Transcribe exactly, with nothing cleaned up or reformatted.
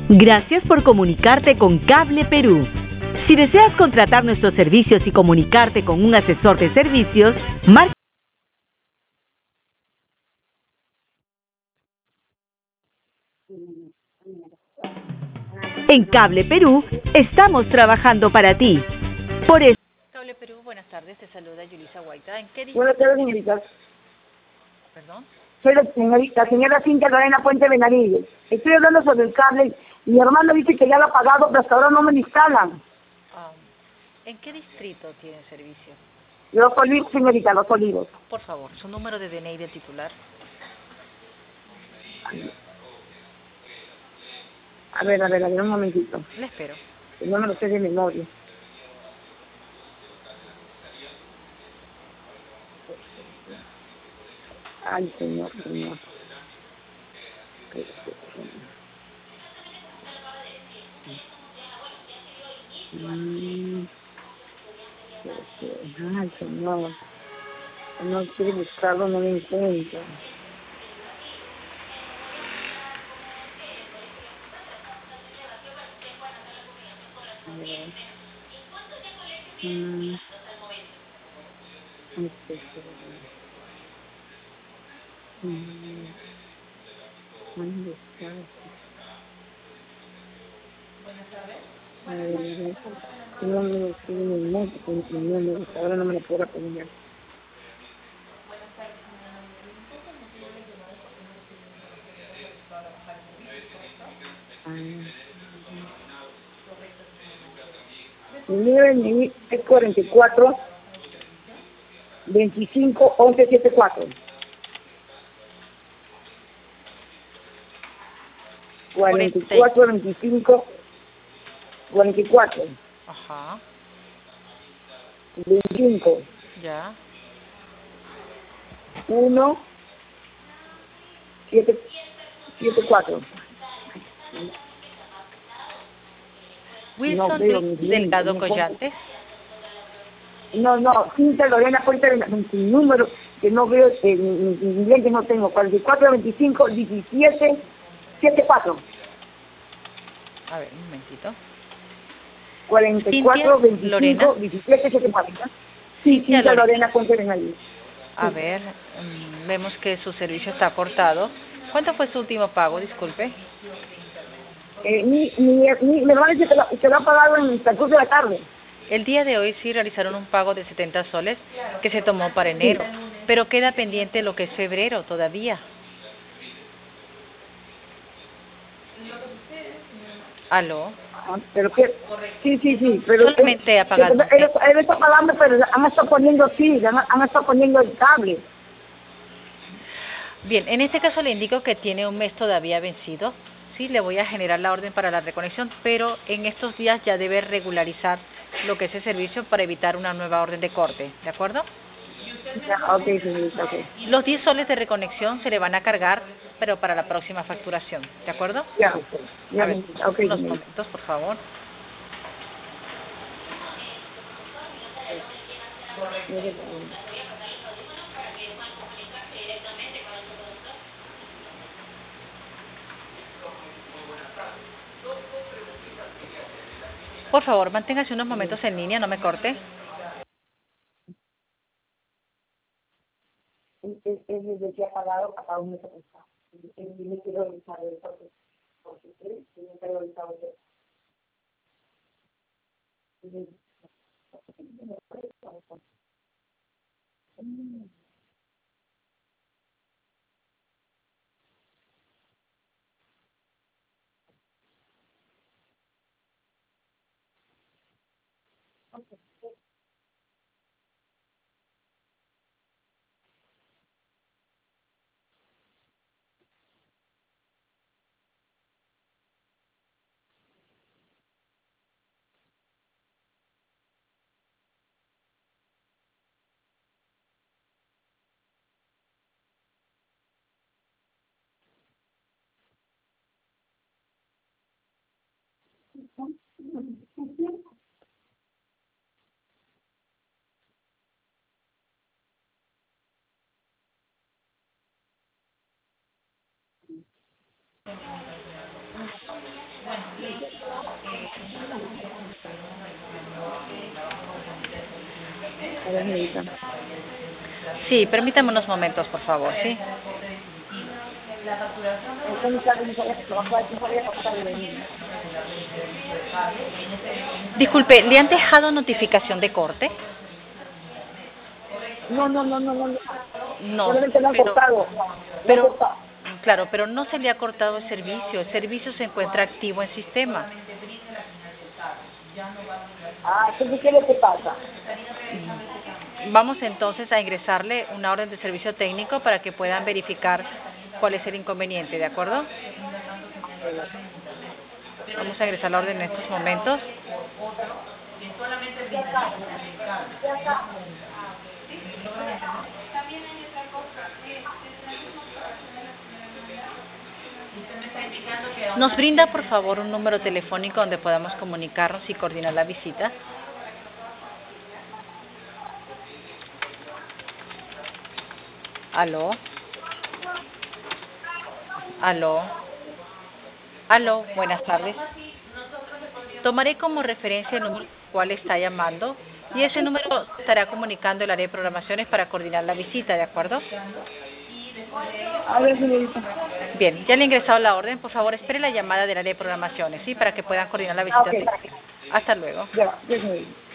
Gracias por comunicarte con Cable Perú. Si deseas contratar nuestros servicios y comunicarte con un asesor de servicios, marca. En Cable Perú estamos trabajando para ti. Por eso. Cable Perú, buenas tardes, te saluda Yulisa Guaita. ¿En qué Buenas tardes, señorita. ¿Perdón? Soy la señorita, la señora Cintia Lorena Puente Benavides. Estoy hablando sobre el cable. Mi hermano dice que ya lo ha pagado, pero hasta ahora no me lo instalan. Um, ¿En qué distrito tiene servicio? Los Olivos, señorita, Los Olivos. Por favor, su número de D N I del titular. A ver, a ver, a ver, un momentito. Le espero. Que no me lo sé de memoria. Ay, señor, señor. Mm, Ay, señor. No quiere buscarlo, no lo encuentro. A ver. Mm. Ay, sí, sí. Mm. ¿Dónde está? A ver, a ver. No me lo sé de memoria, porque no me gusta. Ahora no me lo puedo aprender. Mi número de N I es cuarenta y cuatro, veinticinco, once, setenta y cuatro. cuarenta y cuatro, veinticinco, cuarenta y cuatro. Ajá. veinticinco. Ya. uno, siete, siete, cuatro. Wilson No veo Del- mis lentes, Delgado no Collates. No, no, Cintia Lorena Puente Benavides, sin número, que no veo, eh, mi, mi, mi lente no tengo. cuarenta y cuatro, veinticinco, diecisiete, setenta y cuatro. A ver, un momentito. cuarenta y Cintia cuatro, veinticinco, Lorena. diecisiete, setenta y cuatro. Sí, Cintia Cintia Lorena. Lorena Puente Benavides. A ver, mm, vemos que su servicio está cortado. ¿Cuánto fue su último pago? Disculpe. Eh, mi, mi, mi, mi hermano dice que lo, que lo ha pagado en el transcurso de la tarde. El día de hoy sí realizaron un pago de setenta soles que se tomó para Sí. enero, pero queda pendiente lo que es febrero todavía. ¿Aló? Ah, pero que, sí, sí, sí, pero Solamente él, ha pagado él, un él, mes. él está pagando, pero han estado poniendo, sí, han, han estado poniendo el cable. Bien, en este caso le indico que tiene un mes todavía vencido. Sí, le voy a generar la orden para la reconexión, pero en estos días ya debe regularizar lo que es el servicio para evitar una nueva orden de corte, ¿de acuerdo? Ya, ok, señorita, ok. Los diez soles de reconexión se le van a cargar, pero para la próxima facturación, ¿de acuerdo? Ya, ok, ya, A ver, señorita, ok, unos señorita. momentos, por favor. Por favor, manténgase unos momentos en línea, no me corte. Es desde que ha pagado a cada uno de esos. Yo quiero revisar el porque porque sí, yo quiero revisar el A ver, señorita. Sí, permítame unos momentos, por favor, ¿sí? Usted no sabe, no sabe trabajar, no sabe trabajar de mí. Disculpe, ¿le han dejado notificación de corte? No, no, no, no, no, no. No, Solamente lo han pero, cortado. Lo han pero, cortado. claro, pero no se le ha cortado el servicio. El servicio se encuentra activo en sistema. Ah, entonces, ¿qué es lo que pasa? Vamos entonces a ingresarle una orden de servicio técnico para que puedan verificar cuál es el inconveniente, ¿de acuerdo? Vamos a ingresar la orden en estos momentos. ¿Nos brinda, por favor, un número telefónico donde podamos comunicarnos y coordinar la visita? ¿Aló? ¿Aló? ¿Aló? Buenas tardes. Tomaré como referencia el número al cual está llamando y ese número estará comunicando el área de programaciones para coordinar la visita, ¿de acuerdo? A ver, señorita. Bien, ya le he ingresado la orden. Por favor, espere la llamada del área de programaciones, ¿sí? Para que puedan coordinar la visita. Ah, ok. Hasta luego. Ya, ya, señorita.